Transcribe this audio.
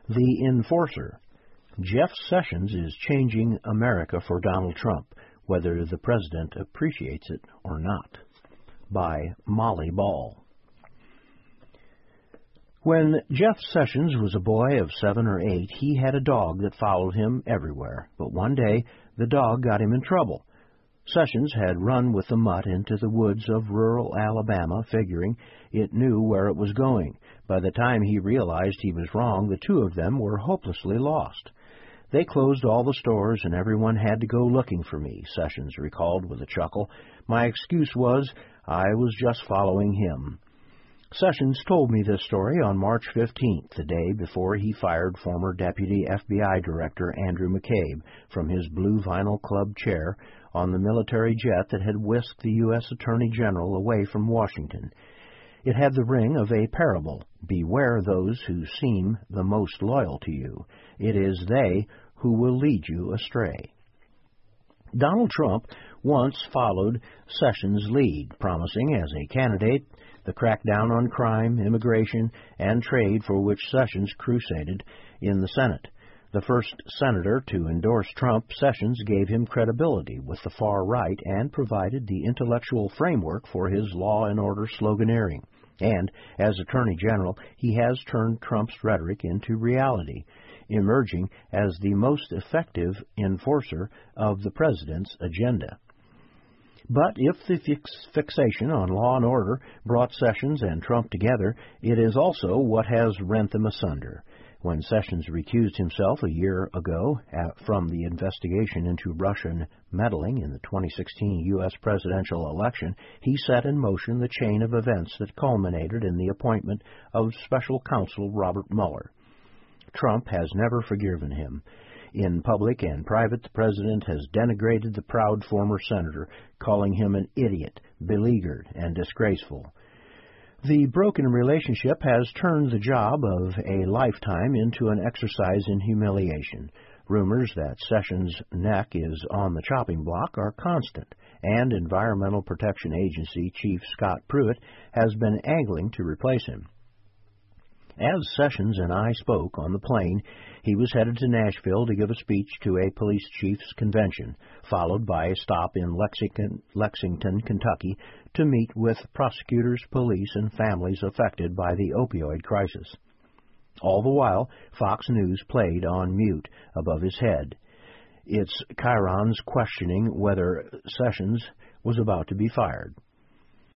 The Enforcer. Jeff Sessions is changing America for Donald Trump, whether the president appreciates it or not. By Molly Ball. When Jeff Sessions was a boy of 7 or 8, he had a dog that followed him everywhere, but one day the dog got him in trouble. Sessions had run with the mutt into the woods of rural Alabama, figuring it knew where it was going. By the time he realized he was wrong, the two of them were hopelessly lost. They closed all the stores, and everyone had to go looking for me, Sessions recalled with a chuckle. My excuse was I was just following him. Sessions told me this story on March 15th, the day before he fired former Deputy FBI Director Andrew McCabe from his blue vinyl club chair on the military jet that had whisked the U.S. Attorney General away from Washington. It had the ring of a parable. Beware those who seem the most loyal to you. It is they who will lead you astray. Donald Trump once followed Sessions' lead, promising as a candidate the crackdown on crime, immigration, and trade for which Sessions crusaded in the Senate. The first senator to endorse Trump, Sessions gave him credibility with the far right and provided the intellectual framework for his law and order sloganeering. And, as Attorney General, he has turned Trump's rhetoric into reality, emerging as the most effective enforcer of the president's agenda. But if the fixation on law and order brought Sessions and Trump together, it is also what has rent them asunder. When Sessions recused himself a year ago from the investigation into Russian meddling in the 2016 U.S. presidential election, he set in motion the chain of events that culminated in the appointment of special counsel Robert Mueller. Trump has never forgiven him. In public and private, the president has denigrated the proud former senator, calling him an idiot, beleaguered, and disgraceful. The broken relationship has turned the job of a lifetime into an exercise in humiliation. Rumors that Sessions' neck is on the chopping block are constant, and Environmental Protection Agency Chief Scott Pruitt has been angling to replace him. As Sessions and I spoke on the plane, he was headed to Nashville to give a speech to a police chiefs convention, followed by a stop in Lexington, Kentucky, to meet with prosecutors, police, and families affected by the opioid crisis. All the while, Fox News played on mute above his head, its chyrons questioning whether Sessions was about to be fired.